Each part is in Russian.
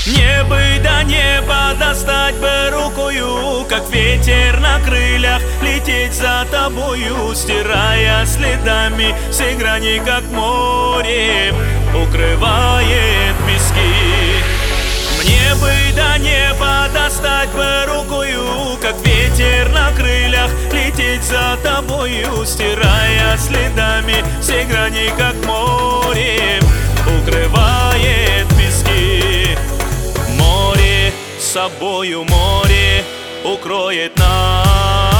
Мне бы до неба достать бы рукою, как ветер на крыльях, лететь за тобою, стирая следами все грани, как море укрывает пески. Мне бы до неба достать бы рукою, как ветер на крыльях, лететь за тобою, стирая следами все грани, как море укрывает пески. Море с собою, море укроет нас.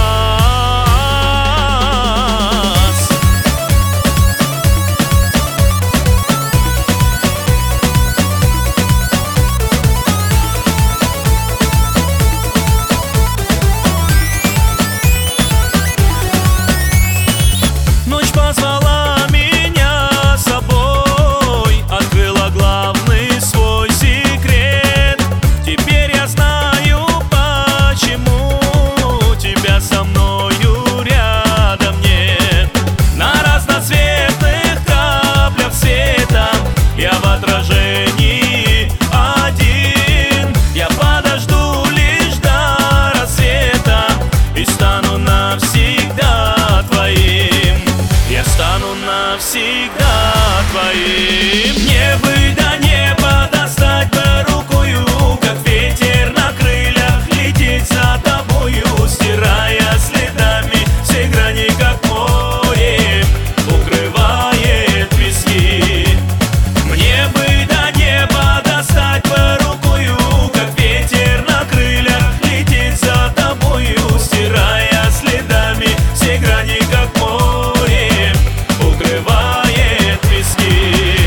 Ночь позвала меня с собой, открыла главный свой секрет. Теперь я знаю, почему тебя со мною рядом нет. На разноцветных каплях света я в отражении один. Я подожду лишь до рассвета и стану навсегда твоим. Я стану навсегда твоим. Мне бы до неба достать бы рукою, как ветер на крыльях, лететь за тобою, стирая следами все грани, как море укрывает пески. Мне бы до неба достать бы рукою, как ветер на крыльях, лететь за тобою, стирая следами все грани, как море укрывает пески.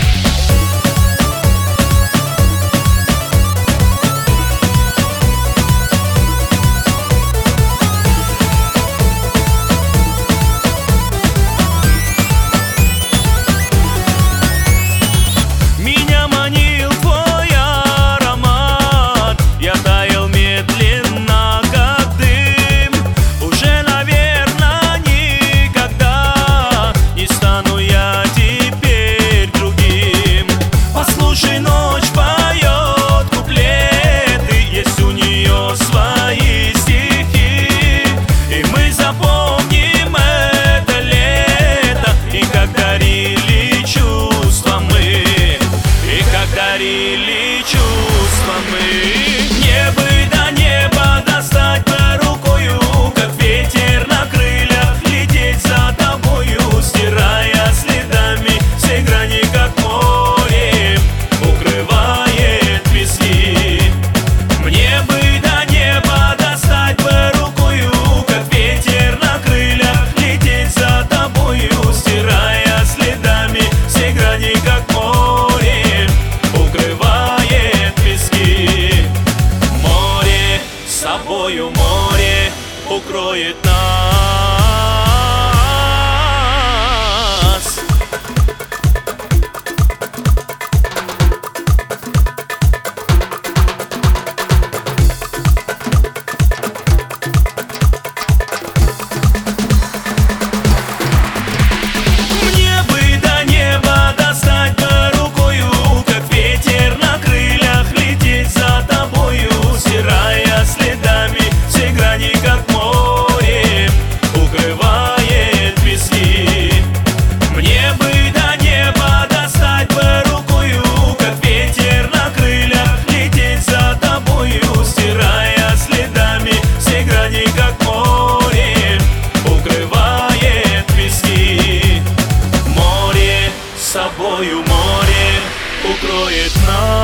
Меня манил твой аромат, я таял медленно, как дым. Уже, наверное, никогда не стану я теперь другим. Послушай, ночь поет куплеты, есть у нее свои стихи. И мы запомним это лето, и как дарили чувства мы, и как дарили чувства мы. Мне бы до неба достать бы рукою, как ветер на крыльях, лететь за тобою, стирая следами все грани, как море укрывает пески. Мне бы до неба достать бы рукою, как ветер на крыльях, лететь за тобою, стирая следами все грани, как море укрывает пески. Море с собою, море укроет нас. Мне бы до неба достать бы рукою, как ветер на крыльях, лететь за тобою, стирая следами все грани, как море укрывает пески. Мне бы до неба достать бы рукою, как ветер на крыльях, лететь за тобою, стирая следами все грани, как море укрывает пески. Море с собою, море укроет нас.